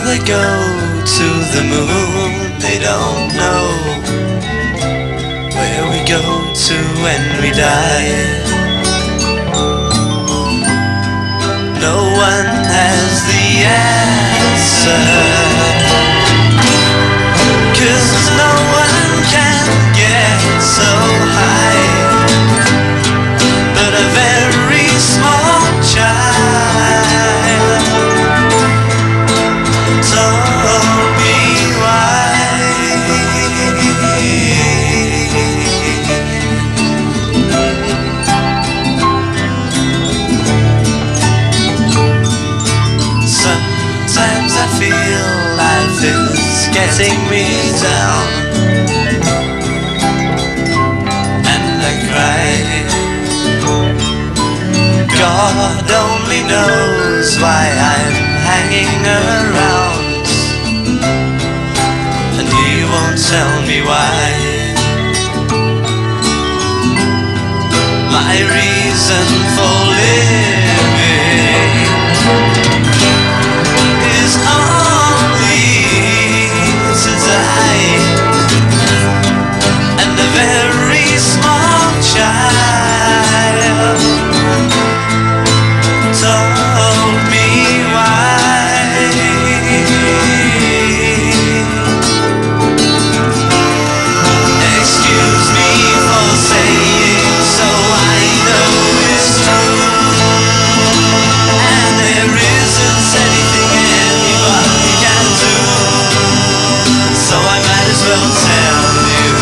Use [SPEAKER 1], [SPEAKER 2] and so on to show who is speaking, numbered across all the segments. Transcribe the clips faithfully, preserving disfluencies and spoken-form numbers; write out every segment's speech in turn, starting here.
[SPEAKER 1] they go to the moon, they don't know where we go to when we die. No one has the answer, 'cause no one can get so high. But a very small child told me why. Sometimes I feel life is getting me down, and I cry. God only knows why I'm hanging around, and He won't tell me why. My reason for living is only to die, and a very small child told me why. Excuse me for saying so, I know it's true, and there isn't anything anybody can do, so I might as well tell you.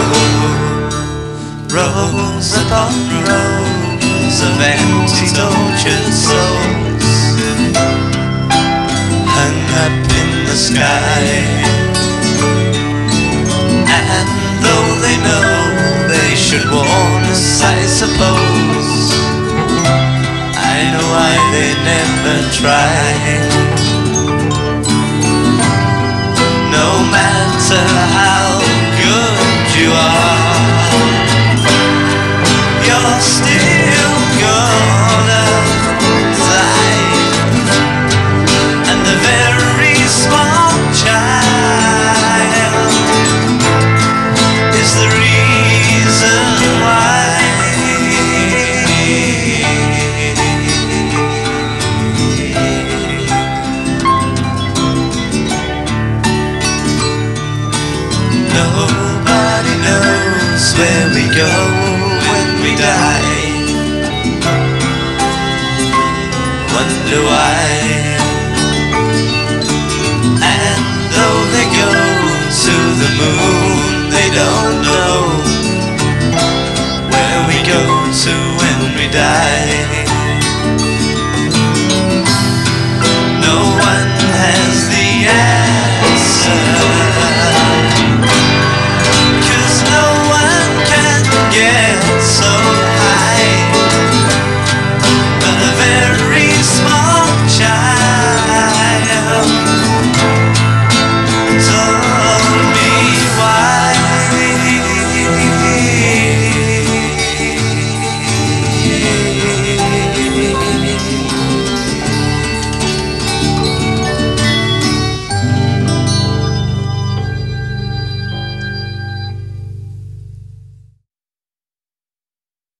[SPEAKER 1] Rows upon rows of empty tortured souls hung up in the sky, and though they know they should warn us, I suppose, I know why they never try. No matter how good you are, you're still gonna die, and a very small child is the reason why. Nobody knows where we go when we die. Wonder why.